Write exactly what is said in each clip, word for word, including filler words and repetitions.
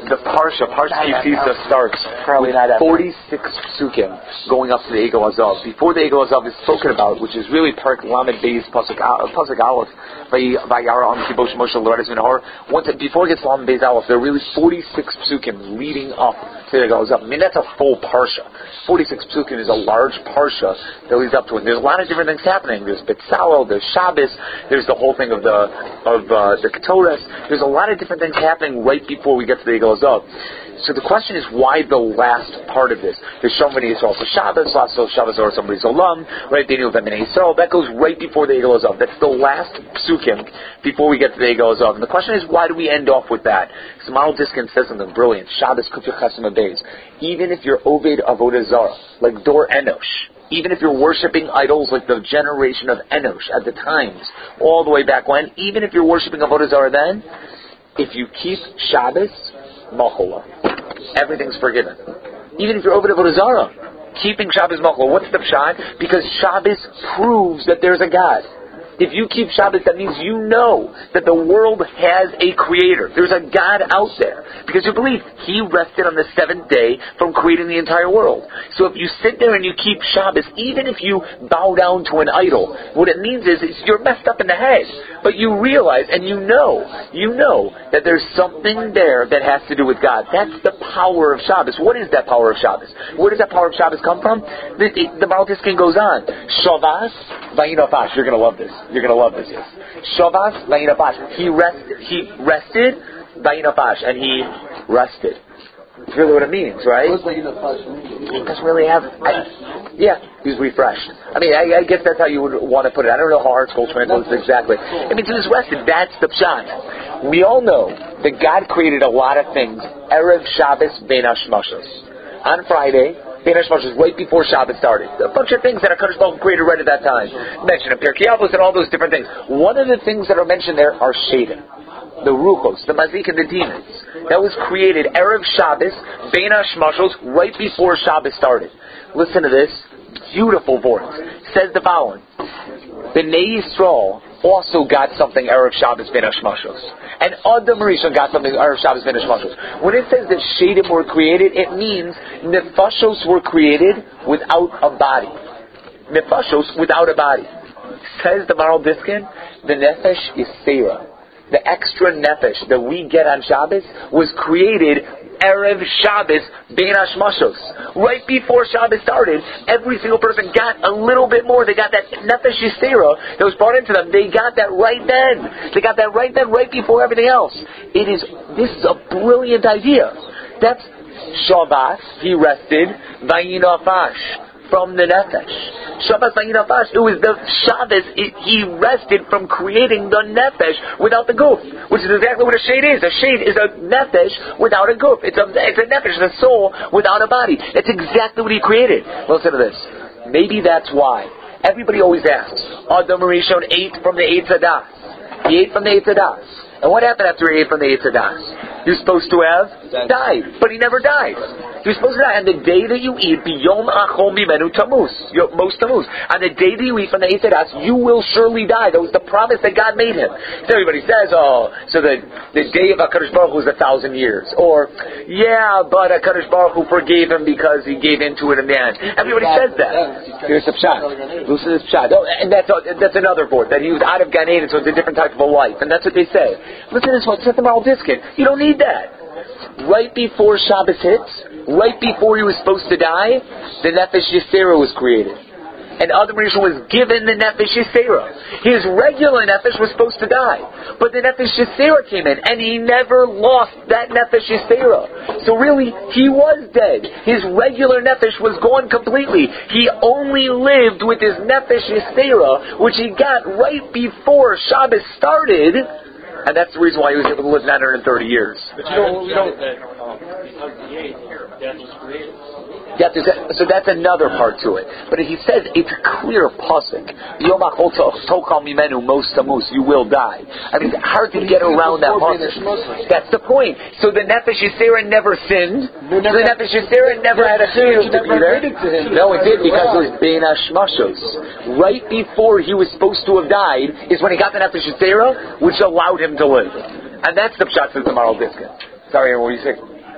the Parsha, Parsha Yisisa starts Probably with not ever. forty-six psukim going up to the Egel Azav. Before the Egel Azav is spoken about, which is really Parak Lamed Beis Pasuk Al- Pasuk Aleph, Vayara Am Kibosh Moshe Loredes Minahor. Once before it gets to Lamed Beis Aleph, there are really forty-six psukim leading up to the Egel Azav. I mean, that's a full Parsha. forty-six psukim is a large Parsha that leads up to it. And there's a lot of different things happening. There's Betzalel, there's Shabbos, there's the whole thing of the of uh, the Ketores. There's a lot of different things happening right before we get to the Egel Azav. So the question is, why the last part of this? There's Shomini Yisrael for Shabbos, last Shabbos or somebody's Olam, right? They knew of Eminei Yisrael. That goes right before the Egel Azav. That's the last psukim before we get to the Egel Azav. And the question is, why do we end off with that? So Maral Diskin says something brilliant. Shabbos Kufya Chasam Abeis. Even if you're Oved Avodah Zarah, like Dor Enosh, even if you're worshipping idols like the generation of Enosh at the times, all the way back when, even if you're worshipping Avodah Zarah then, if you keep Shabbos, Machola, everything's forgiven. Even if you're over to Avodah Zarah, keeping Shabbos Machola. What's the pshat? Because Shabbos proves that there's a God. If you keep Shabbos, that means you know that the world has a creator. There's a God out there. Because you believe He rested on the seventh day from creating the entire world. So if you sit there and you keep Shabbos, even if you bow down to an idol, what it means is, is you're messed up in the head. But you realize and you know, you know that there's something there that has to do with God. That's the power of Shabbos. What is that power of Shabbos? Where does that power of Shabbos come from? The, the, the Baal Tiskin goes on. Shavas vayinafash. You're going to love this. You're going to love this. Shavas vayinafash. He rested. He rested vayinafash, and he rested. That's really what it means, right? What does vayinafash mean? It doesn't really have. I, yeah, he's refreshed. I mean, I, I guess that's how you would want to put it. I don't know how ArtScroll translates it exactly. It means he was rested. That's the pshat. We all know that God created a lot of things. Erev Shabbos ben Hashmashos. On Friday, Ben Hashmashos, right before Shabbos started. A bunch of things that HaKadosh Baruch Hu created right at that time. Mentioned in Pirkei Avos and all those different things. One of the things that are mentioned there are Shadim. The Ruchos, the Mazik and the demons. That was created Erev Shabbos, Ben Hashmashos, right before Shabbos started. Listen to this. Beautiful voice. Says the following. Bnei Yisrael also got something Erev Shabbos Ben Hashmashos. And Adam Rishon got something Erev Shabbos Ben Hashmashos. When it says that Shadim were created, it means Nefashos were created without a body. Nefashos without a body. Says the Maral Diskin, the Nefesh is Seirah. The extra Nefesh that we get on Shabbos was created Erev Shabbos Ben Hashmashos. Right before Shabbos started, every single person got a little bit more. They got that Nefesh Yisera that was brought into them. They got that right then. They got that right then, right before everything else. It is, this is a brilliant idea. That's Shabbos, he rested, Vayinafash, from the Nefesh. Shabbos Vayinafash, it was the Shabbos, it, he rested from creating the Nefesh without the goof, which is exactly what a shade is. A shade is a Nefesh without a goof. It's a, it's a Nefesh, it's a soul without a body. That's exactly what he created. Listen to this. Maybe that's why. Everybody always asks, Adam Rishon ate from the Eitz Hadas. He ate from the Eitz Hadas. And what happened after he ate from the Eitz Hadas? He was supposed to have died, but he never died. He was supposed to die. And the day that you eat, biyom achol mimenu tamus, most tamus. On the day that you eat from the Eitz Hadas, you will surely die. That was the promise that God made him. So everybody says, oh, so the, the day of HaKadosh Baruch Hu was a thousand years. Or, yeah, but HaKadosh Baruch Hu forgave him because he gave into it in the end. Everybody says that. Here's the pshat. Listen to this pshat. Oh, and that's, that's another board, that he was out of Gan Eden, so it's a different type of a life. And that's what they say. Listen to this one. Set the Maral Diskin. You don't need that. Right before Shabbos hits, right before he was supposed to die, the Nefesh Yisera was created. And Adam Rishon was given the Nefesh Yisera. His regular Nefesh was supposed to die. But the Nefesh Yisera came in, and he never lost that Nefesh Yisera. So really, he was dead. His regular Nefesh was gone completely. He only lived with his Nefesh Yisera, which he got right before Shabbos started. And that's the reason why he was able to live nine hundred thirty years. But you don't, we don't. Yeah, so that's another part to it. But he says it's a clear pasuk. You will die. I mean, it's hard to get around that pasuk. That's the point. So the Nefesh Yisera never sinned. So the Nefesh Yisera never had a chiyuv to be there. No, it did, because it was Ben Hashmashos. Right before he was supposed to have died is when he got the Nefesh Yisera, which allowed him to live. And that's the pshat, says the Maral Diskin. Sorry, what were you saying?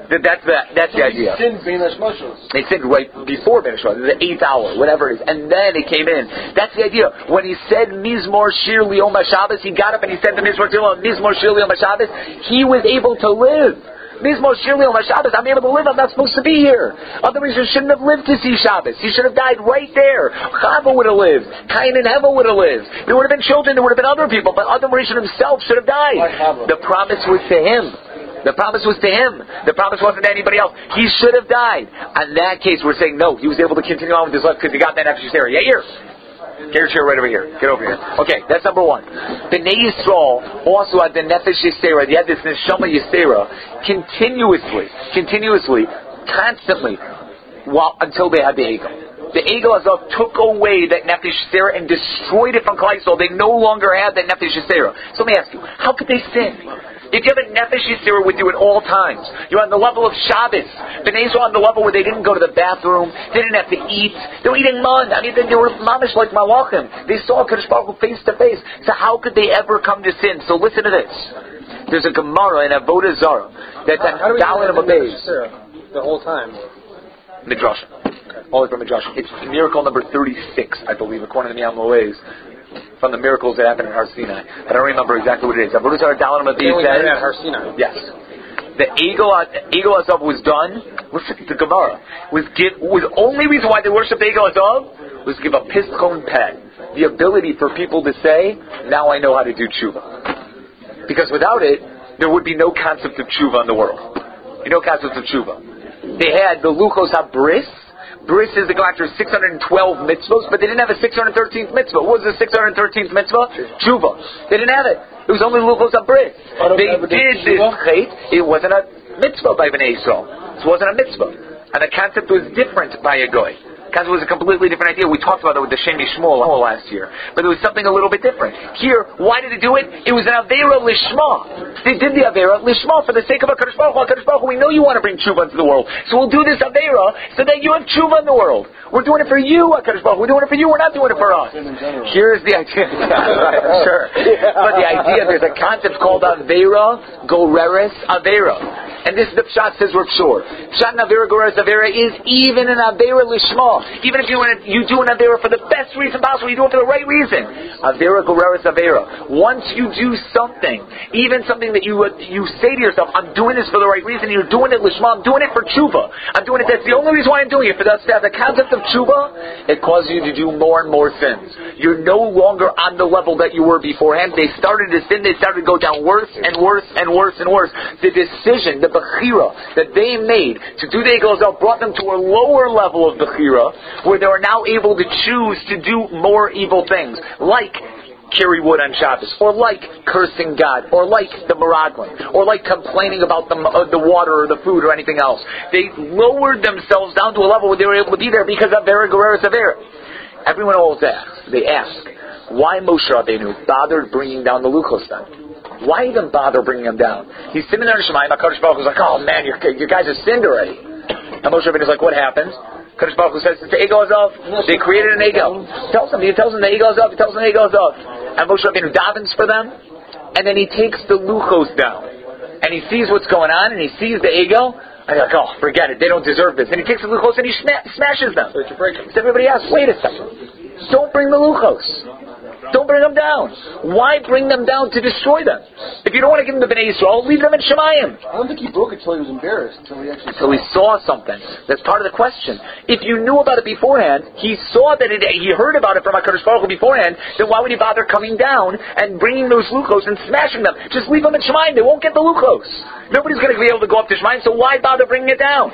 That, that's the that's so the idea. They sinned being Moshe. They sinned right before Ben Ishmael, the eighth hour, whatever it is, and then it came in. That's the idea. When he said Mizmor Shir Liom HaShabbos, he got up and he said the Mizmor Shir Liom HaShabbos. He was able to live. Mizmor Shir Liom HaShabbos. I'm able to live. I'm not supposed to be here. Otherwise, you shouldn't have lived to see Shabbos. He should have died right there. Chava would have lived. Cain and Hevel would have lived. There would have been children. There would have been other people, but Adam Rishon himself should have died. The promise was to him. The promise was to him. The promise wasn't to anybody else. He should have died. In that case, we're saying no. He was able to continue on with his life because he got that Nefesh Yisera. Yeah, here. Get your chair right over here. Get over here. Okay, that's number one. Bnei Yisrael also had the Nefesh Yisera. They had this Neshama Yisera continuously, continuously, constantly, while until they had the Egel. The Egel Azov took away that Nefesh Yisera and destroyed it from Klal Yisrael. They no longer had that Nefesh Yisera. So let me ask you, how could they sin? If you have a Nefesh Yisera with you at all times, you're on the level of Shabbos. Bnei Yisrael on the level where they didn't go to the bathroom, they didn't have to eat, they were eating man. I mean, they were mamish like malachim. They saw Kadosh Baruch Hu face to face. So how could they ever come to sin? So listen to this. There's a Gemara in Avodah Zarah that's on Dalet Amabez. The whole time. Midrash. Okay. All the way from Midrash. It's miracle number thirty-six, I believe, according to the Yam Loez. From the miracles that happened in Har Sinai. I don't remember exactly what it is. Avodah Zarah Dalet Amabez says. Har Sinai. Yes. The Egel Egel Azov was done. Listen to the Gemara. Was give was the only reason why they worshipped the Egel Azov was to give a pischon peh, the ability for people to say, "Now I know how to do tshuva." Because without it, there would be no concept of tshuva in the world. You know, concept of tshuva. They had the Luchos HaBris. Bris is the Galactor six hundred twelve mitzvahs, but they didn't have a six hundred thirteenth mitzvah. What was the six hundred thirteenth mitzvah? Tshuva. They didn't have it. It was only Luchos HaBris. They did this chait. It wasn't a mitzvah by Bnei Yisrael. It wasn't a mitzvah. And the concept was different by a goy. Because it was a completely different idea. We talked about it with the Shem Yishmol last year. But it was something a little bit different. Here, why did they do it? It was an Avera Lishma. They did the Avera Lishma for the sake of a Kadosh Baruch Hu. HaKadosh Baruch Hu, we know you want to bring Tshuva into the world. So we'll do this Avera so that you have Tshuva in the world. We're doing it for you, HaKadosh Baruch Hu. We're doing it for you. We're not doing it for us. Here's the idea. Right, I'm sure. But the idea, there's a concept called Avera Goreres Avera. And this is the Pshat says Rav Shor. Pshat in Avera Goreres Avera is even an Avera Lishma. Even if you you do an Avera for the best reason possible, you do it for the right reason. Avera Goreres Avera. Once you do something, even something that you uh, you say to yourself, I'm doing this for the right reason, you're doing it Lishma, I'm doing it for Tshuva. I'm doing it, that's the only reason why I'm doing it. For that, the concept of Tshuva, it causes you to do more and more sins. You're no longer on the level that you were beforehand. They started to sin, they started to go down worse and worse and worse and worse. The decision, the Bechira that they made to do the Egel Azov brought them to a lower level of Bechira, where they are now able to choose to do more evil things, like carry wood on Shabbos, or like cursing God, or like the Meraglim, or like complaining about the, uh, the water or the food or anything else. They lowered themselves down to a level where they were able to be there because of Avera Goreres Avera. Everyone always asks, they ask, why Moshe Rabbeinu bothered bringing down the Luchos then? Why even bother bringing them down? He's sitting there in Shemayim, HaKadosh Baruch Hu is like, oh man, your, your guys have sinned already. And Moshe Rabbeinu is like, what happened? Kadosh Baruch Hu says it's the Egel Azov. They created an Egel. He tells them, he tells them the Egel Azov. He tells them the Egel Azov. And Moshe Rabbeinu davens for them, and then he takes the Luchos down, and he sees what's going on, and he sees the Egel, and he's like, oh, forget it, they don't deserve this. And he takes the Luchos and he sma- smashes them. So everybody asks, wait a second, don't bring the Luchos. Don't bring them down. Why bring them down to destroy them? If you don't want to give them to Bnei Yisrael, leave them in Shemayim. I don't think he broke it until he was embarrassed. Until he actually Until he saw something. That's part of the question. If you knew about it beforehand, he saw that it, he heard about it from HaKadosh Baruch Hu beforehand, then why would he bother coming down and bringing those Luchos and smashing them? Just leave them in Shemayim. They won't get the Luchos. Nobody's going to be able to go up to Shemayim, so why bother bringing it down?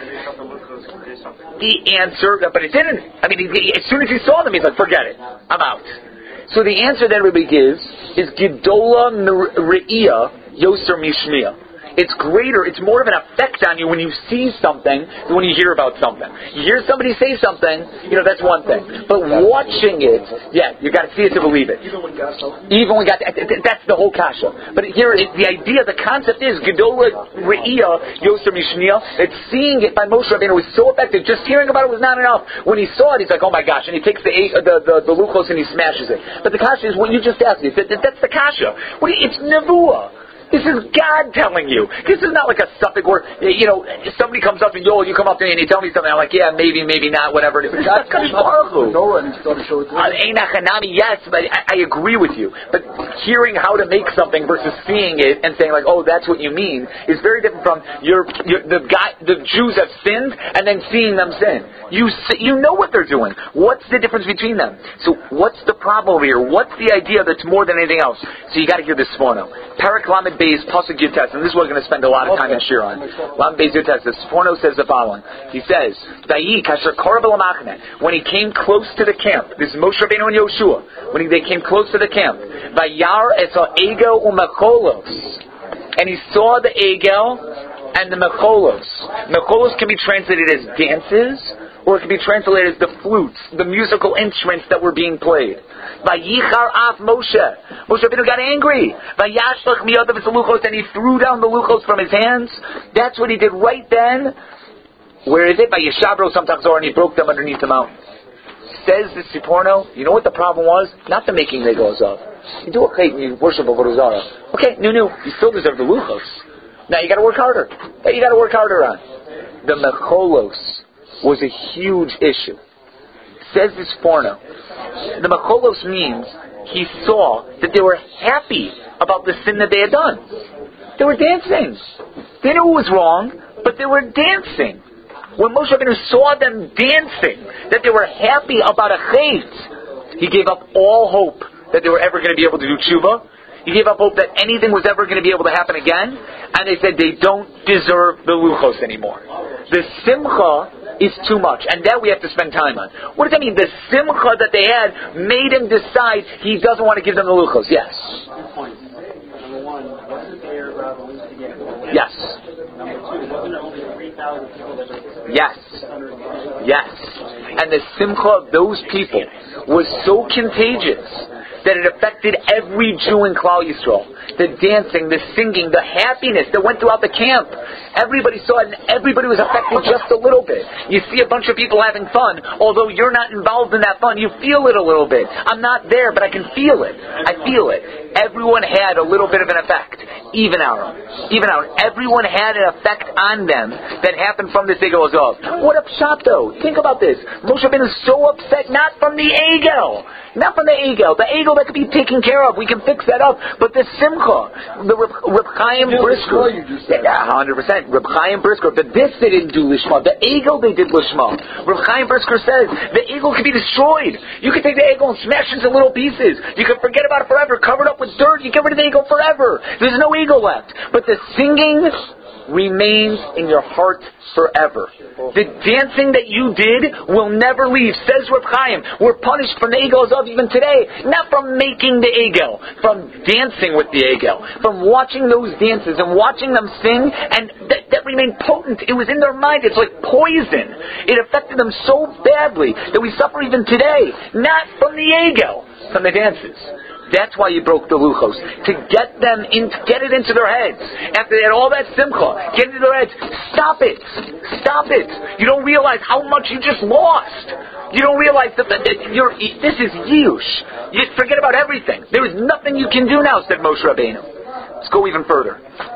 The answer, but it didn't. I mean, he, as soon as he saw them, he's like, forget it. I'm out. So the answer that everybody gives is Gedola Re'iyah Yoser Mishmiya. It's greater, it's more of an effect on you when you see something than when you hear about something. You hear somebody say something, you know, that's one thing. But watching it, yeah, you got to see it to believe it. Even when God, Even when God, that's the whole kasha. But here, it, the idea, the concept is Gedola Re'iyah Yoser Mishmiya. It's seeing it by Moshe Rabbeinu was so effective. Just hearing about it was not enough. When he saw it, he's like, oh my gosh, and he takes the the the, the Luchos and he smashes it. But the kasha is what you just asked me. That, that's the kasha. What you, it's nevuah. This is God telling you. This is not like a suffix where, you know, somebody comes up and, yo, you come up to me and you tell me something. I'm like, yeah, maybe, maybe not, whatever. It's God, Kadosh Baruch Hu. Noah and still to show it to Uh, Einachanami, yes, but I, I agree with you. But hearing how to make something versus seeing it and saying like, oh, that's what you mean, is very different from your, your the guy, the Jews have sinned and then seeing them sin. You see, you know what they're doing. What's the difference between them? So what's the problem here? What's the idea that's more than anything else? So you got to hear this Sforno. Parak Lamed Beis Pasuk Yutes, and this is what we're going to spend a lot of time in Shir on. Lamed Beis Yutes. The Sforno says the following. He says, Dayi Kasher Korab Lamachne, when he came close to the camp. This is Moshe Rabbeinu and Yoshua. When he, they came close to the camp, Vayar Esal Egel Umecholos, and he saw the Egel and the Mecholos. Mecholos can be translated as dances, or it can be translated as the flutes, the musical instruments that were being played. Vayichar af Moshe. Moshe Rabbeinu got angry. Vayashlach miyadav es luchos, and he threw down the luchos from his hands. That's what he did right then. Where is it? Vayishabro samtachzor, and he broke them underneath the mountain. Says the Siporno, you know what the problem was? Not the making they goes up. You do a chait and you worship a Vodazara. Okay, no, no, you still deserve the luchos. Now you got to work harder. Now you got to work harder on. The mecholos was a huge issue. Says this porno. The mecholos means he saw that they were happy about the sin that they had done. They were dancing. They knew it was wrong, but they were dancing. When Moshe Rabbeinu saw them dancing, that they were happy about a chait, he gave up all hope that they were ever going to be able to do tshuva. He gave up hope that anything was ever going to be able to happen again. And they said they don't deserve the luchos anymore. The simcha is too much. And that we have to spend time on. What does that mean? The simcha that they had made him decide he doesn't want to give them the luchos. Yes. Two points. Number one, wasn't there uh, the least to get the Yes. Number two, wasn't there only three thousand people that were... Yes. Yes. And the simcha of those people was so contagious that it affected every Jew in Klal Yisrael. The dancing, the singing, the happiness that went throughout the camp. Everybody saw it and everybody was affected just a little bit. You see a bunch of people having fun, although you're not involved in that fun, you feel it a little bit. I'm not there, but I can feel it. I feel it. Everyone had a little bit of an effect. Even Aaron. Even Aaron. Everyone had an effect on them that happened from this Egel Azov. What a pshat though. Think about this. Moshe Rabbeinu is so upset, not from the Egel. Not from the Egel. The Egel that could be taken care of. We can fix that up. But the Simcha, the Reb, Reb Chaim Brisker. Yeah, one hundred percent. Reb Chaim Brisker. But this they didn't do Lishma. The Egel they did Lishma. Reb Chaim Brisker says the Egel can be destroyed. You can take the Egel and smash it into little pieces. You can forget about it forever. Cover it up with dirt. You get rid of the Egel forever. There's no Egel left. But the singing remains in your heart forever. The dancing that you did will never leave. Says Reb Chaim, we're punished from the Egel of even today, not from making the Egel, from dancing with the Egel, from watching those dances and watching them sing, and that, that remained potent. It was in their mind. It's like poison. It affected them so badly that we suffer even today, not from the Egel, from the dances. That's why you broke the luchos. To get them in, get it into their heads. After they had all that simcha, get it into their heads. Stop it. Stop it. You don't realize how much you just lost. You don't realize that, that, that you're, this is yush. You forget about everything. There is nothing you can do now, said Moshe Rabbeinu. Let's go even further.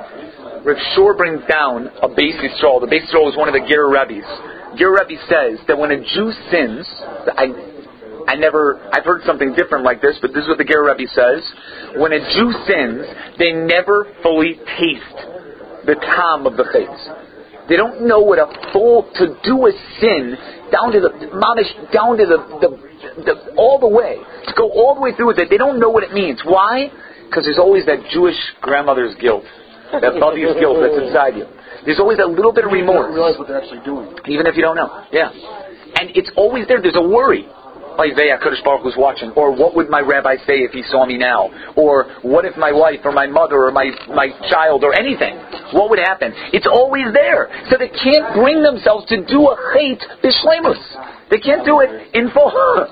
Rav Shor brings down a Beis Yisrael. The Beis Yisrael is one of the Ger Rebbes. Ger Rebbe says that when a Jew sins, I... I never, I've heard something different like this, but this is what the Ger Rebbe says. When a Jew sins, they never fully taste the tam of the chayz. They don't know what a full, to do a sin, down to the, mamish, down to the, the, the, all the way, to go all the way through with it, they don't know what it means. Why? Because there's always that Jewish grandmother's guilt, that buddy's guilt that's inside you. There's always a little bit of remorse. You don't realize what they're actually doing. Even if you don't know. Yeah. And it's always there. There's a worry. HaKadosh Baruch Hu's watching, or what would my rabbi say if he saw me now, or what if my wife or my mother or my, my child or anything, what would happen? It's always there, so they can't bring themselves to do a chait b'shleimus. They can't do it in full.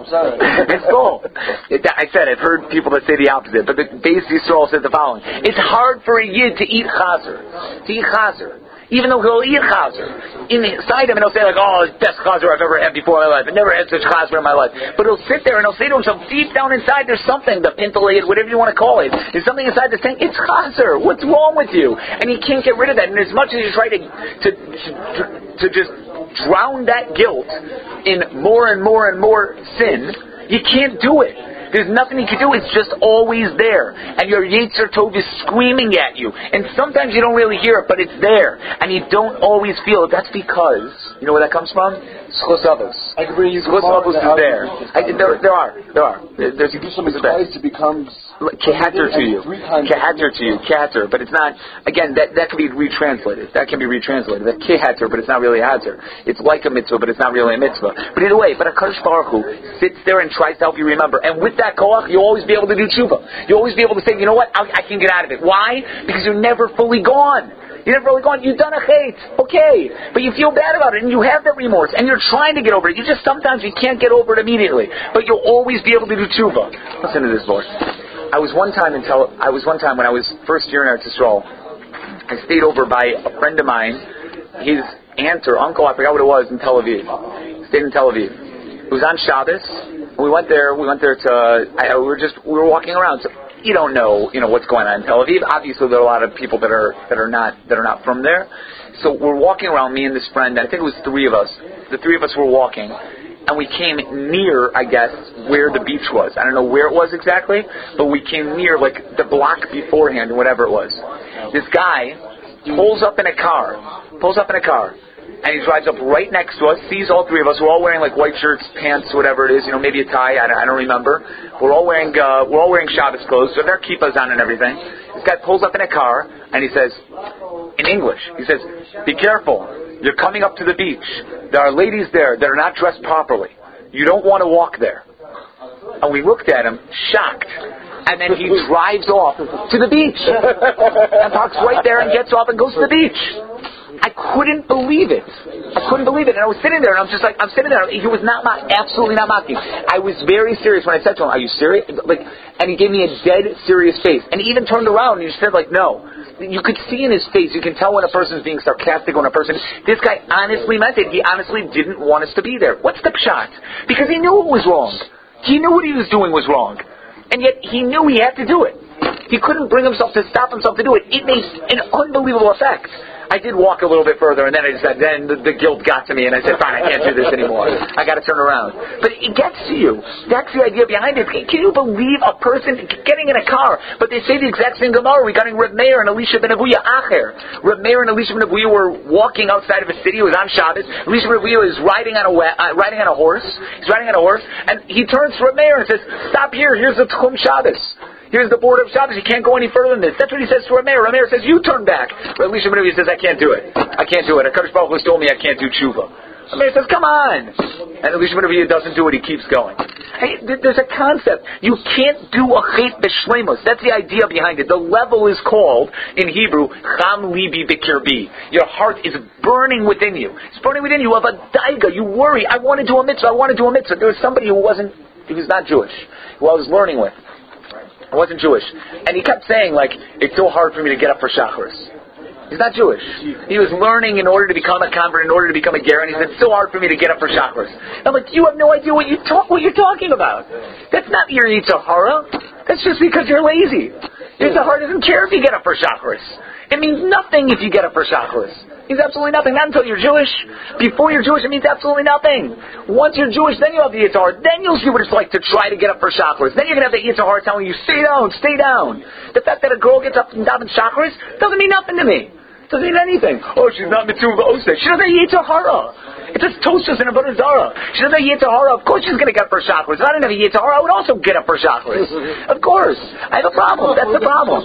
In full. It, I said I've heard people that say the opposite, but the Beis Yisrael said the following: it's hard for a yid to eat chazer, to eat chazer. Even though he'll eat chazer. Inside him, and he'll say like, oh, it's the best chazer I've ever had before in my life. I've never had such chazer in my life. But he'll sit there and he'll say to himself, deep down inside, there's something, the pintalated, whatever you want to call it, there's something inside that's saying, it's chazer. What's wrong with you? And he can't get rid of that. And as much as you try to, to, to, to just drown that guilt in more and more and more sin, you can't do it. There's nothing you can do. It's just always there. And your Yetzer Tov is screaming at you. And sometimes you don't really hear it, but it's there. And you don't always feel it. That's because, you know where that comes from? Schos Avos. I can bring you Schos Avos is there. I, there. There are. There are. There, there's, you do something twice, it becomes... Kehater to you. Kehater to you. Kehater. But it's not, again, that, that can be retranslated. That can be retranslated. That kehater, but it's not really a hater. It's like a mitzvah, but it's not really a mitzvah. But either way, but HaKadosh Baruch Hu sits there and tries to help you remember. And with that koach, you'll always be able to do tshuva. You'll always be able to say, you know what, I, I can get out of it. Why? Because you're never fully gone. You're never really gone. You've done a chait. Okay. But you feel bad about it, and you have that remorse, and you're trying to get over it. You just, sometimes you can't get over it immediately. But you'll always be able to do tshuva. Listen to this, Lord. I was one time in Tel, I was one time when I was first year in Eretz Yisrael, I stayed over by a friend of mine, his aunt or uncle, I forgot what it was, in Tel Aviv. Stayed in Tel Aviv. It was on Shabbos. We went there. We went there to. I, we were just. We were walking around. So you don't know, you know, what's going on in Tel Aviv. Obviously, there are a lot of people that are that are not that are not from there. So we're walking around. Me and this friend. I think it was three of us. The three of us were walking. And we came near, I guess, where the beach was. I don't know where it was exactly, but we came near, like, the block beforehand, or whatever it was. This guy pulls up in a car, pulls up in a car, and he drives up right next to us, sees all three of us. We're all wearing, like, white shirts, pants, whatever it is, you know, maybe a tie, I don't, I don't remember. We're all wearing, uh, we're all wearing Shabbos clothes, so there are kippahs on and everything. This guy pulls up in a car, and he says, in English, he says, be careful. You're coming up to the beach. There are ladies there that are not dressed properly. You don't want to walk there. And we looked at him, shocked. And then he drives off to the beach. And parks right there and gets off and goes to the beach. I couldn't believe it. I couldn't believe it. And I was sitting there and I'm just like, I'm sitting there. He was not mock, absolutely not mocking. I was very serious when I said to him, are you serious? Like, and he gave me a dead serious face. And he even turned around and he said like, no. You could see in his face, you can tell when a person's being sarcastic, when a person, this guy honestly meant it. He honestly didn't want us to be there. What's the pshat? Because he knew it was wrong. He knew what he was doing was wrong. And yet he knew he had to do it. He couldn't bring himself to stop himself to do it. It made an unbelievable effect. I did walk a little bit further, and then I said, then the, the guilt got to me, and I said, fine, I can't do this anymore. I got to turn around. But it gets to you. That's the idea behind it. Can you believe a person getting in a car? But they say the exact same Gemara regarding Reb Meir and Elisha ben Avuya Acher. Reb Meir and Elisha ben Avuya were walking outside of a city. It was on Shabbos. Elisha ben Avuya is riding on a uh, riding on a horse. He's riding on a horse, and he turns to Reb Meir and says, "Stop here. Here's the Tchum Shabbos. Here's the border of Shabbos. You can't go any further than this." That's what he says to Rameir. Rameir says, you turn back. But Elisha ben Avuya says, I can't do it. I can't do it. HaKadosh Baruch Hu told me I can't do tshuva. Rameir says, come on. And Elisha ben Avuya doesn't do it. He keeps going. Hey, there's a concept. You can't do a chet b'shleimus. That's the idea behind it. The level is called, in Hebrew, cham libi b'kirbi. Your heart is burning within you. It's burning within you. You have a daiga. You worry. I want to do a mitzvah. I want to do a mitzvah. There was somebody who wasn't, he was not Jewish, who I was learning with. I wasn't Jewish. And he kept saying, like, it's so hard for me to get up for Shacharis. He's not Jewish. He was learning in order to become a convert, in order to become a ger, and he said, it's so hard for me to get up for Shacharis. I'm like, you have no idea what, you talk, what you're talking about. That's not your Yetzer Hara. That's just because you're lazy. Yetzer Hara doesn't care if you get up for Shacharis. It means nothing if you get up for Shacharis. It means absolutely nothing. Not until you're Jewish. Before you're Jewish, it means absolutely nothing. Once you're Jewish, then you have the Yetzer Hara. Then you'll see what it's like to try to get up for Shacharis. Then you're going to have the Yetzer Hara telling you, stay down, stay down. The fact that a girl gets up and down in Shacharis doesn't mean nothing to me. It doesn't mean anything. Oh, she's not Mitzvah Oseh. She doesn't have Yetzer Hara. It's just Tosfos and a Avodah Zarah. She doesn't have Yetzer Hara. Of course she's going to get up for Shacharis. If I didn't have a Yetzer Hara, I would also get up for Shacharis. Of course. I have a problem. That's the problem.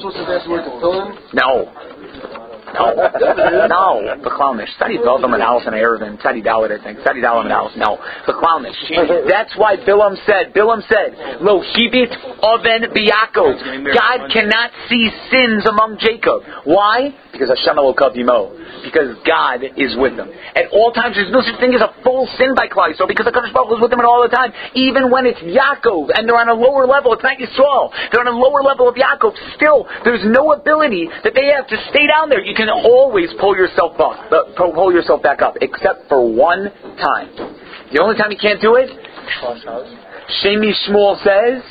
No. No, no, the clownish. Study Bilam and Aleph and Erevin. Study Dalit, I think. Study Dalit and Aleph. No, the clownish. That's why Bilam said. Bilam said, "Lo hibit oven b'Yaakov." God cannot see sins among Jacob. Why? Because Hashem Elokav Yimo. Because God is with them at all times. There's no such thing as a full sin by Klal Yisrael, because the HaKadosh Baruch Hu is with them all the time. Even when it's Yaakov and they're on a lower level, it's not Yisrael. They're on a lower level of Yaakov. Still, there's no ability that they have to stay down there. You can can always pull yourself up, uh, pull yourself back up, except for one time. The only time you can't do it, Shemi Shmuel says,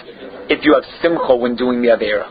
if you have simcha when doing the Aveira.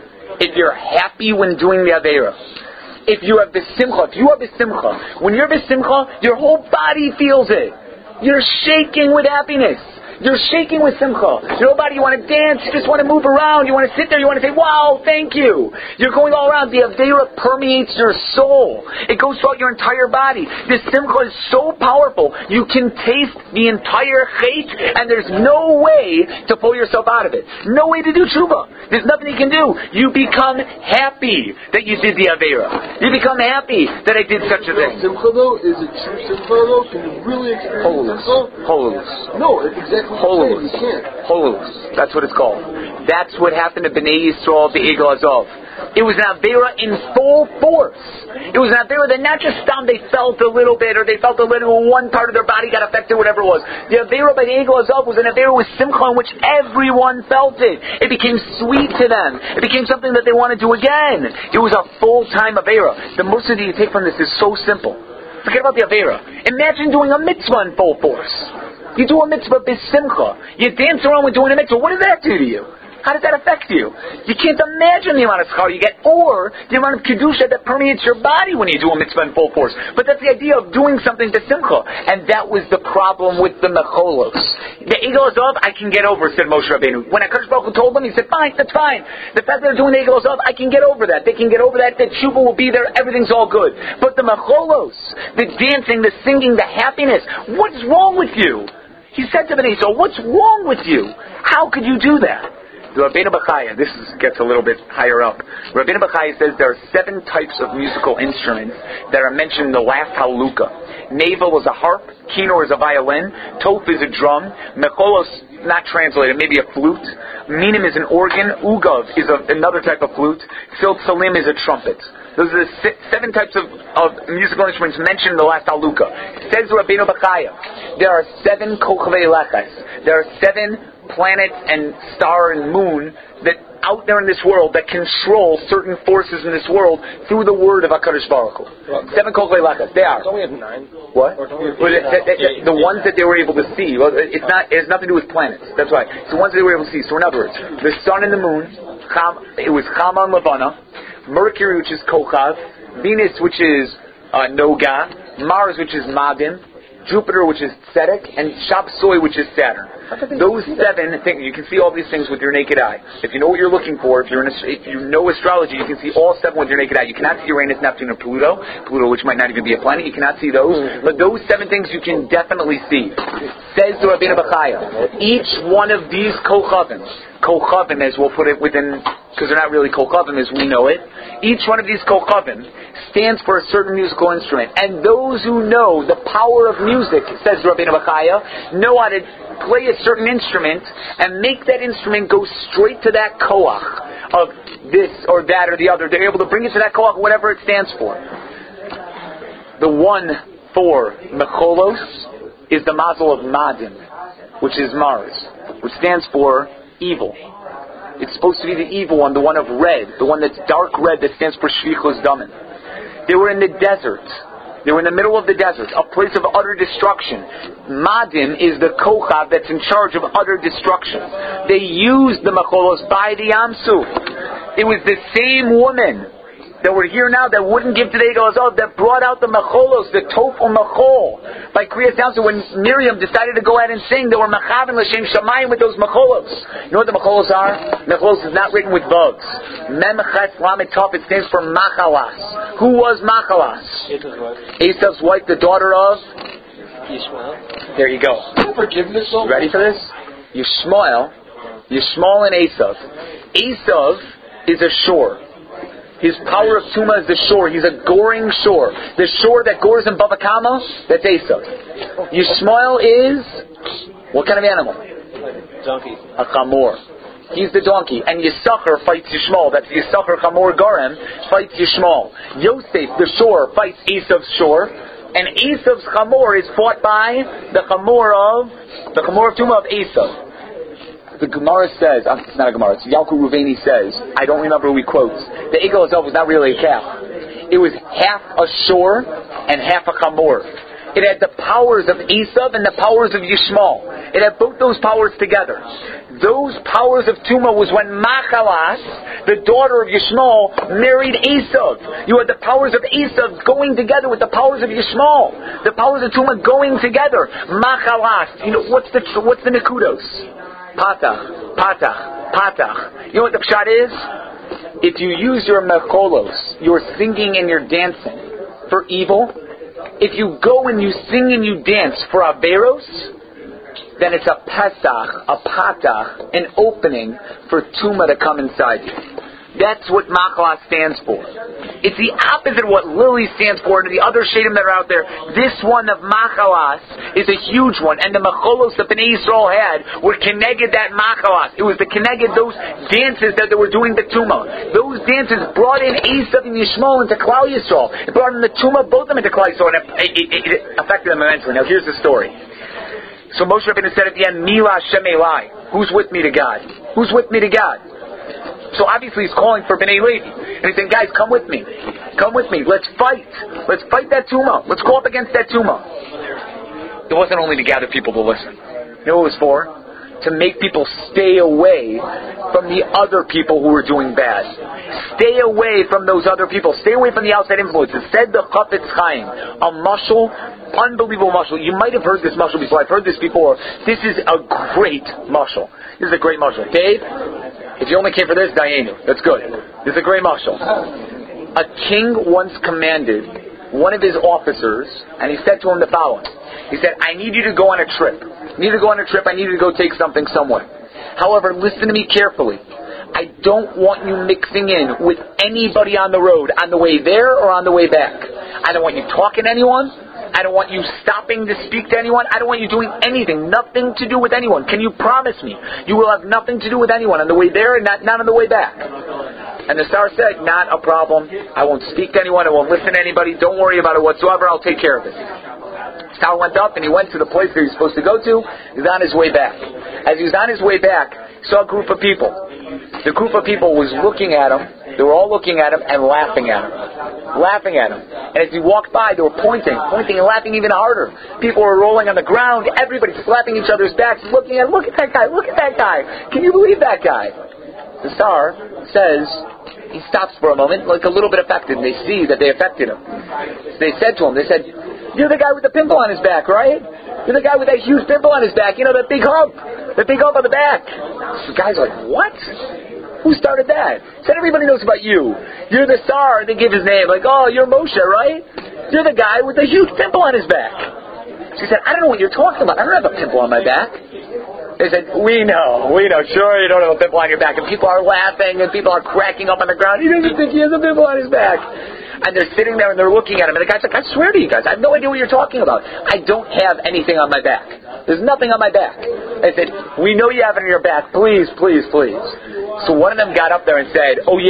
If you're happy when doing the Aveira. If you have the simcha, if you have the simcha, when you're the simcha, your whole body feels it. You're shaking with happiness. You're shaking with simcha. Your whole body, you want to dance, you just want to move around, you want to sit there, you want to say, wow, thank you. You're going all around. The Aveira permeates your soul. It goes throughout your entire body. This simcha is so powerful, you can taste the entire chait, and there's no way to pull yourself out of it. No way to do tshuva. There's nothing you can do. You become happy that you did the Aveira. You become happy that I did such a thing. Simcha though, is it true simcha though? Can you really experience simcha? Holus. No, it's exactly. Holus. Holus. That's what it's called. That's what happened to Bnei Yisrael, the Egel Azov. It was an Aveira in full force. It was an Aveira that not just stam, they felt a little bit, or they felt a little, one part of their body got affected, whatever it was. The Aveira by the Egel Azov was an Aveira with simcha in which everyone felt it. It became sweet to them. It became something that they want to do again. It was a full-time Aveira. The most that you take from this is so simple. Forget about the Aveira. Imagine doing a mitzvah in full force. You do a mitzvah b'simcha. You dance around with doing a mitzvah. What does that do to you? How does that affect you? You can't imagine the amount of schar you get, or the amount of kedusha that permeates your body when you do a mitzvah in full force. But that's the idea of doing something b'simcha. And that was the problem with the mecholos. The Egel Azov, I can get over, said Moshe Rabbeinu. When HaKadosh Baruch Hu told them, he said, fine, that's fine. The fact that they're doing the Egel Azov, I can get over that. They can get over that. The tshuva will be there. Everything's all good. But the mecholos, the dancing, the singing, the happiness, what's wrong with you? He said to Bnei Yisrael, what's wrong with you? How could you do that? The Rabbeinu Bachaya, this is, gets a little bit higher up. Rabbeinu Bachaya says there are seven types of musical instruments that are mentioned in the last Halukah. Neva was a harp, Kinor is a violin, Toph is a drum, Mecholos, not translated, maybe a flute, Minim is an organ, Ugav is a, another type of flute, Sil Salim is a trumpet. Those are the si- seven types of, of musical instruments mentioned in the last Halukah. Says Rabbeinu Bachaya, there are seven Kochavei Lechas. There are seven planets and star and moon that out there in this world that control certain forces in this world through the word of HaKadosh Baruch Hu. Well, seven Kochavei Lechas. They are. Don't we have nine? What? Well, the, the, the, the ones that they were able to see. Well, it's not. It has nothing to do with planets. That's right. It's the ones that they were able to see. So in other words, the sun and the moon. Cham, it was Chama and Levana. Mercury, which is Kochav, Venus, which is uh, Noga, Mars, which is Madim, Jupiter, which is Tzedek, and Shapsoi, which is Saturn. Those seven things, you can see all these things with your naked eye. If you know what you're looking for, if, you're in a, if you know astrology, you can see all seven with your naked eye. You cannot see Uranus, Neptune, and Pluto. Pluto, which might not even be a planet, you cannot see those. But those seven things you can definitely see. Says the Rabbeinu Bachaya, each one of these Kochavim, Kochavim, as we'll put it within, because they're not really Kochavim as we know it, each one of these Kochavim stands for a certain musical instrument. And those who know the power of music, says Rabbeinu Bachaya, know how to play a certain instrument and make that instrument go straight to that koach of this or that or the other. They're able to bring it to that koach, whatever it stands for. The one for Mecholos is the mazel of Madim, which is Mars, which stands for evil. It's supposed to be the evil one, the one of red, the one that's dark red that stands for Shvichos Damin. They were in the desert. They were in the middle of the desert, a place of utter destruction. Madim is the kochav that's in charge of utter destruction. They used the mecholos by the Yamsu. It was the same woman that we're here now that wouldn't give to the Egel Azov that brought out the mecholos, the Toph Mechol. By Kriyas Yamsu, when Miriam decided to go out and sing, they were mechavin l'shem shamayim with those mecholos. You know what the mecholos are? Mecholos is not written with bugs. Mem Ches Lamed Tov, it stands for Machalas. Who was Machalas? Esav's wife, the daughter of Yishmael. There you go. Forgiveness. You ready for this? Yishmael, Yishmael and Esav. Esav is a shore. His power of Tuma is the shore. He's a goring shore. The shore that gores in Bava Kama, that's Esav. Yishmael is, what kind of animal? Donkey. A chamor. He's the donkey. And Yisachar fights Yishmael. That's Yisachar Chamor Garem fights Yishmael. Yosef, the shore, fights Esav's shore. And Esav's Chamor is fought by the Chamor of, the Chamor of Tuma of Esav. The Gemara says, uh, it's not a Gemara, it's Yalkut Ruveni says, I don't remember who he quotes, the Egel Azov was not really a calf. It was half a shor and half a chamor. It had the powers of Esav and the powers of Yishmael. It had both those powers together. Those powers of Tumah was when Machalas, the daughter of Yishmael, married Esav. You had the powers of Esav going together with the powers of Yishmael. The powers of Tumah going together. Machalas. You know, what's the what's the Nekudos? Patach, Patach, Patach. You know what the pshat is? If you use your mecholos, your singing and your dancing for evil, if you go and you sing and you dance for Averos, then it's a Pesach, a Patach, an opening for Tumah to come inside you. That's what Machalas stands for. It's the opposite of what Lily stands for to the other Shadim that are out there. This one of Machalas is a huge one, and the Mecholos that Bnei Yisrael had were connected that Machalas. It was the connected those dances that they were doing the Tumah. Those dances brought in Esav and Yishmael into Klal Yisrael. It brought in the Tumah, both of them into Klal Yisrael, and it, it, it, it affected them immensely. Now here's the story. So Moshe Rabbeinu said at the end, Mila Hashem Elai. Who's with me to God? Who's with me to God? So obviously he's calling for Bnei Levi. And he's saying, guys, come with me. Come with me. Let's fight. Let's fight that Tumah. Let's go up against that Tumah. It wasn't only to gather people to listen. You know what it was for? To make people stay away from the other people who were doing bad. Stay away from those other people. Stay away from the outside influences. Said the Chafetz Chaim, a mashal, unbelievable mashal. You might have heard this mashal before. I've heard this before. This is a great mashal. This is a great mashal. Dave, if you only came for this, Dayenu. That's good. This is a great mashal. A king once commanded one of his officers, and he said to him the following. He said, I need you to go on a trip. I need to go on a trip. I need you to go take something somewhere. However, listen to me carefully. I don't want you mixing in with anybody on the road, on the way there or on the way back. I don't want you talking to anyone. I don't want you stopping to speak to anyone. I don't want you doing anything. Nothing to do with anyone. Can you promise me you will have nothing to do with anyone on the way there and not, not on the way back? And the star said, not a problem. I won't speak to anyone. I won't listen to anybody. Don't worry about it whatsoever. I'll take care of it. Star went up and he went to the place that he was supposed to go to. He was on his way back. As he was on his way back, he saw a group of people. The group of people was looking at him. They were all looking at him and laughing at him. Laughing at him. And as he walked by, they were pointing, pointing and laughing even harder. People were rolling on the ground. Everybody slapping each other's backs, looking at, look at that guy, look at that guy. Can you believe that guy? The star says, he stops for a moment, like a little bit affected, and they see that they affected him. So they said to him, they said, you're the guy with the pimple on his back, right? You're the guy with that huge pimple on his back, you know, that big hump, that big hump on the back. So the guy's like, what? Who started that? Said everybody knows about you. You're the star, and they give his name, like, oh, you're Moshe, right? You're the guy with the huge pimple on his back. She said, I don't know what you're talking about. I don't have a pimple on my back. They said, we know, we know, sure you don't have a pimple on your back. And people are laughing, and people are cracking up on the ground. He doesn't think he has a pimple on his back. And they're sitting there, and they're looking at him. And the guy's like, I swear to you guys, I have no idea what you're talking about. I don't have anything on my back. There's nothing on my back. They said, we know you have it on your back. Please, please, please. So one of them got up there and said, oh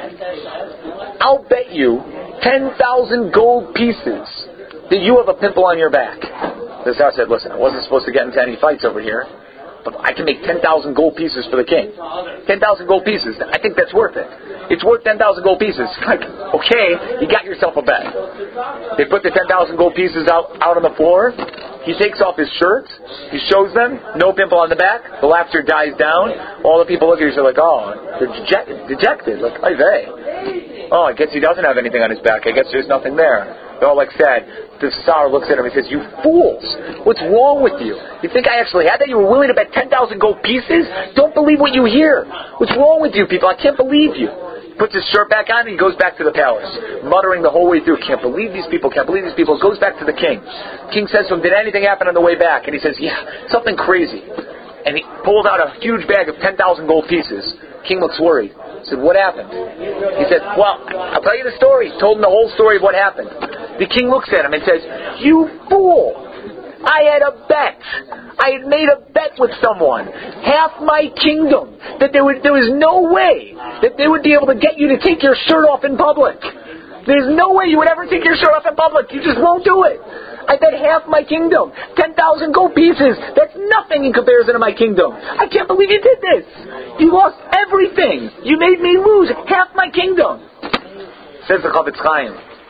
yeah? I'll bet you ten thousand gold pieces that you have a pimple on your back. This guy said, listen, I wasn't supposed to get into any fights over here, but I can make ten thousand gold pieces for the king. ten thousand gold pieces. I think that's worth it. It's worth ten thousand gold pieces. Like, okay, you got yourself a bet. They put the ten thousand gold pieces out, out on the floor. He takes off his shirt. He shows them. No pimple on the back. The laughter dies down. All the people look at you and are like, oh, they're dejected. dejected. Like, ay vey. Oh, I guess he doesn't have anything on his back. I guess there's nothing there. They're all like sad. The star looks at him and says, you fools! What's wrong with you? You think I actually had that? You were willing to bet ten thousand gold pieces? Don't believe what you hear. What's wrong with you people? I can't believe you. Puts his shirt back on and he goes back to the palace, muttering the whole way through, can't believe these people, can't believe these people. Goes back to the king. King says to him, did anything happen on the way back? And he says, yeah, something crazy. And he pulled out a huge bag of ten thousand gold pieces. King looks worried. He said, what happened? He said, well, I'll tell you the story. He told him the whole story of what happened. The king looks at him and says, you fool! I had a bet. I had made a bet with someone. Half my kingdom. That there was, there was no way that they would be able to get you to take your shirt off in public. There's no way you would ever take your shirt off in public. You just won't do it. I bet half my kingdom. ten thousand gold pieces. That's nothing in comparison to my kingdom. I can't believe you did this. You lost everything. You made me lose half my kingdom. Says the Chafetz Chaim.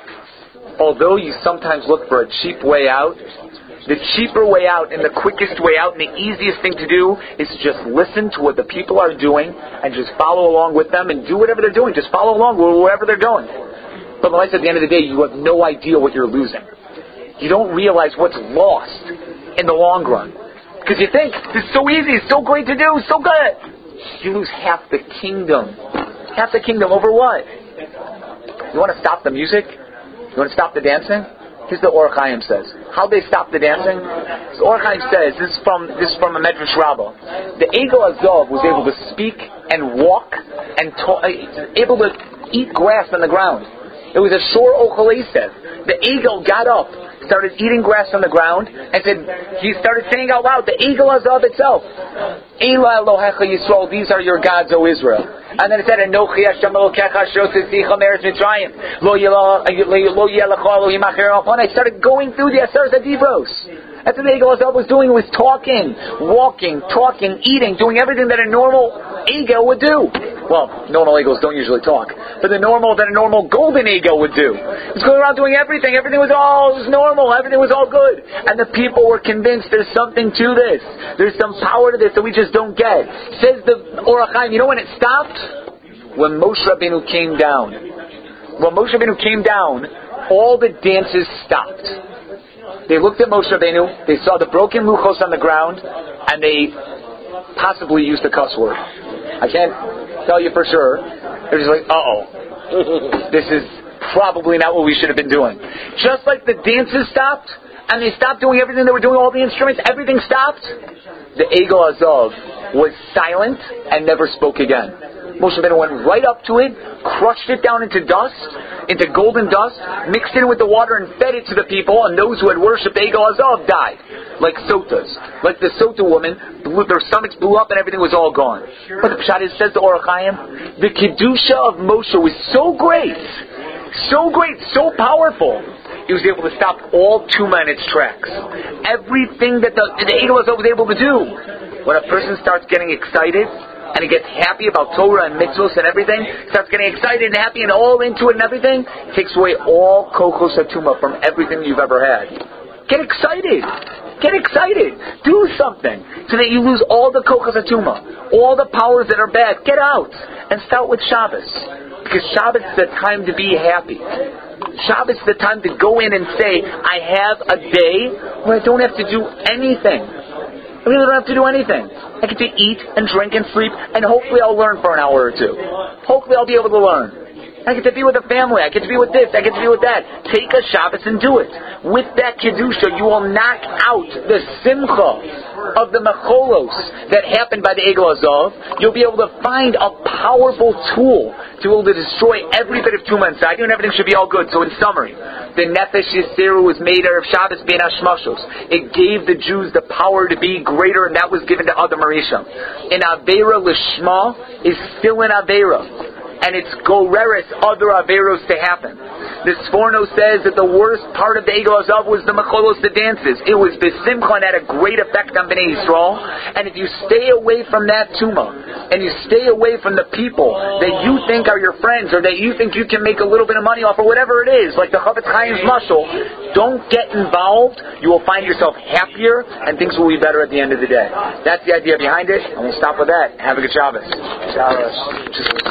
although you sometimes look for a cheap way out, the cheaper way out and the quickest way out and the easiest thing to do is to just listen to what the people are doing and just follow along with them and do whatever they're doing. Just follow along wherever they're going. But at the end of the day, you have no idea what you're losing. You don't realize what's lost in the long run. Because you think, this is so easy, it's so great to do, so good. You lose half the kingdom. Half the kingdom over what? You want to stop the music? You want to stop the dancing? Here's the Or Chaim says. How they stop the dancing? The Or Chaim says, this is from this is from a Medrash Rabbah. The Egel Azov was able to speak and walk and talk, able to eat grass on the ground. It was a shor ochel esev. The Egel got up, started eating grass on the ground, and said, he started saying out loud, the Egel Azov itself, Ela Elohecha Yisrael, these are your gods, O Israel. And then it said, Anochi Hashem Elokecha asher tzidticha me'eretz Mitzrayim, Lo yelecha Elohim acher alpon. I started going through the Aseres HaDibros. That's what the Egel Azov was doing, was talking, walking, talking, eating, doing everything that a normal Egel would do. Well, normal Egels don't usually talk, but the normal that a normal golden Egel would do. He was going around doing everything. Everything was all it was normal. Everything was all good. And the people were convinced there's something to this. There's some power to this that we just don't get. Says the Or Chaim, you know when it stopped? When Moshe Rabbeinu came down. When Moshe Rabbeinu came down, all the dances stopped. They looked at Moshe Rabbeinu, they saw the broken luchos on the ground, and they possibly used a cuss word. I can't tell you for sure. They're just like, uh-oh. This is probably not what we should have been doing. Just like the dances stopped, and they stopped doing everything they were doing, all the instruments, everything stopped, the Egel Azov was silent and never spoke again. Moshe Rabbeinu went right up to it, crushed it down into dust, into golden dust, mixed it in with the water and fed it to the people, and those who had worshipped Egel Azov died. Like sotas. Like the sota woman, blew, their stomachs blew up and everything was all gone. But the Pshat is, says the Or Chaim, the Kedusha of Moshe was so great, so great, so powerful, he was able to stop all Tumah in its tracks. Everything that the, the Egel Azov was able to do. When a person starts getting excited, and he gets happy about Torah and mitzvos and everything, starts getting excited and happy and all into it and everything, takes away all kochos hatuma from everything you've ever had. Get excited. Get excited. Do something so that you lose all the kochos hatuma, all the powers that are bad. Get out and start with Shabbos. Because Shabbos is the time to be happy. Shabbos is the time to go in and say, I have a day where I don't have to do anything. I really don't have to do anything. I get to eat and drink and sleep, and hopefully I'll learn for an hour or two. Hopefully I'll be able to learn. I get to be with a family. I get to be with this. I get to be with that. Take a Shabbos and do it. With that Kedusha, you will knock out the simcha of the mecholos that happened by the Egel Azov. You'll be able to find a powerful tool to be able to destroy every bit of tumah inside you, and everything should be all good. So in summary, the Nefesh Yisiru was made out of Shabbos Ben Hashmashos. It gave the Jews the power to be greater, and that was given to Adam Arishon. In Avera Lishma is still in Avera. And it's goreres other averos to happen. The Sforno says that the worst part of the Egel Azov was the mecholos, the dances. It was the simcha and had a great effect on Bnei Yisrael. And if you stay away from that tumah, and you stay away from the people that you think are your friends, or that you think you can make a little bit of money off, or whatever it is, like the Chavetz Chaim's mashal, don't get involved. You will find yourself happier, and things will be better at the end of the day. That's the idea behind it, and we'll stop with that. Have a good Shabbos. Shabbos.